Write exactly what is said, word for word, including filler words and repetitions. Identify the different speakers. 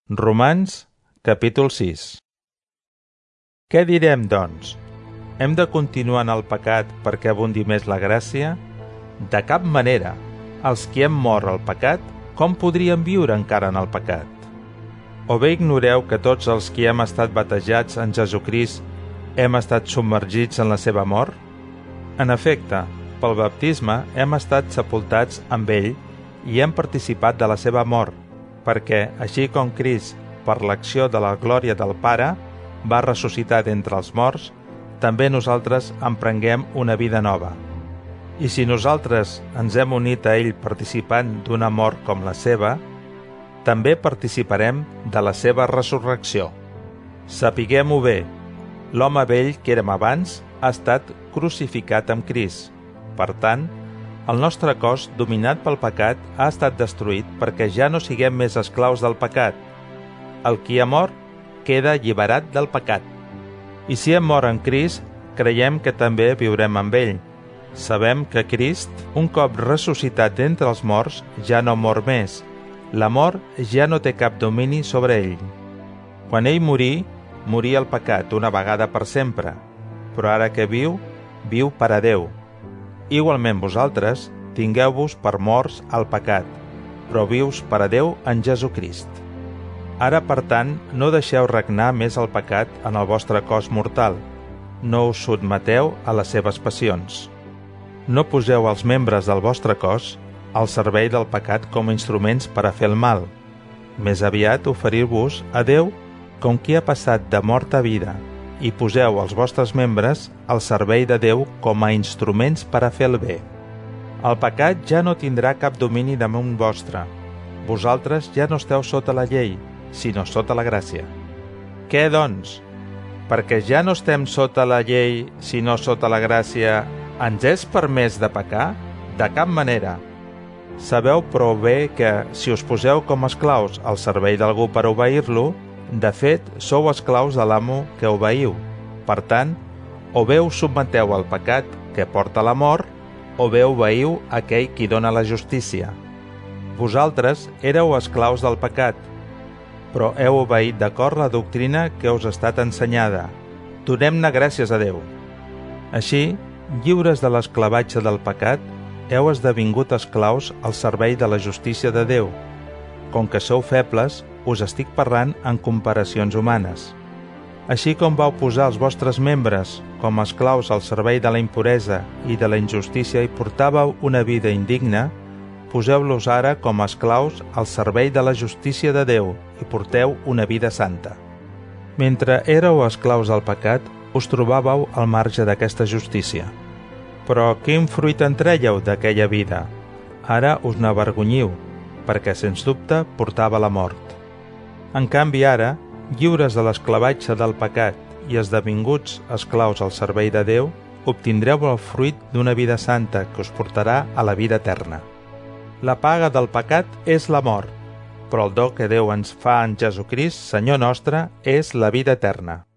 Speaker 1: Romans, capítol sis. Què direm, doncs? Hem de continuar en el pecat perquè abundi més la gràcia? De cap manera. Els qui hem mort al pecat, com podríem viure encara en el pecat? O bé ignoreu que tots els qui hem estat batejats en Jesucrist hem estat submergits en la seva mort? En efecte, pel baptisme hem estat sepultats amb ell i hem participat de la seva mort, perquè, així com Crist, per l'acció de la glòria del Pare, va ressuscitar d'entre els morts, també nosaltres emprenguem una vida nova. I si nosaltres ens hem unit a ell participant d'una mort com la seva, també participarem de la seva resurrecció. Sapiguem-ho bé, l'home vell que érem abans ha estat crucificat amb Crist. Per tant, el nostre cos, dominat pel pecat, ha estat destruït perquè ja no siguem més esclaus del pecat. El qui ha mort queda alliberat del pecat. I si hem mort en Crist, creiem que també viurem amb ell. Sabem que Crist, un cop ressuscitat d'entre els morts, ja no mor més. La mort ja no té cap domini sobre ell. Quan ell morí, morí el pecat una vegada per sempre, però ara que viu, viu per a Déu. Igualment vosaltres, tingueu-vos per morts al pecat, però vius per a Déu en Jesucrist. Ara, per tant, no deixeu regnar més el pecat en el vostre cos mortal. No us sotmeteu a les seves passions. No poseu els membres del vostre cos al servei del pecat com a instruments per a fer el mal. Més aviat oferiu-vos a Déu com qui ha passat de mort a vida, i poseu els vostres membres al servei de Déu com a instruments per a fer el bé. El pecat ja no tindrà cap domini damunt vostre. Vosaltres ja no esteu sota la llei, sinó sota la gràcia. Què, doncs? Perquè ja no estem sota la llei, sinó sota la gràcia, ens és permès de pecar? De cap manera. Sabeu prou bé que, si us poseu com esclaus al servei d'algú per obeir-lo, de fet, sou esclaus de l'amo que obeiu. Per tant, o bé us sotmeteu al pecat que porta a la mort, o bé obeiu aquell qui dona la justícia. Vosaltres éreu esclaus del pecat, però heu obeït d'acord la doctrina que us ha estat ensenyada. Donem-ne gràcies a Déu. Així, lliures de l'esclavatge del pecat, heu esdevingut esclaus al servei de la justícia de Déu. Com que sou febles, us estic parlant en comparacions humanes. Així com vau posar els vostres membres com a esclaus al servei de la impuresa i de la injustícia i portàveu una vida indigna, poseu-los ara com a esclaus al servei de la justícia de Déu i porteu una vida santa. Mentre éreu esclaus del pecat, us trobàveu al marge d'aquesta justícia. Però quin fruit en trèieu d'aquella vida? Ara us n'avergonyiu, perquè sens dubte portava la mort. En canvi ara, lliures de l'esclavatge del pecat i esdevinguts esclaus al servei de Déu, obtindreu el fruit d'una vida santa que us portarà a la vida eterna. La paga del pecat és la mort, però el do que Déu ens fa en Jesucrist, Senyor nostre, és la vida eterna.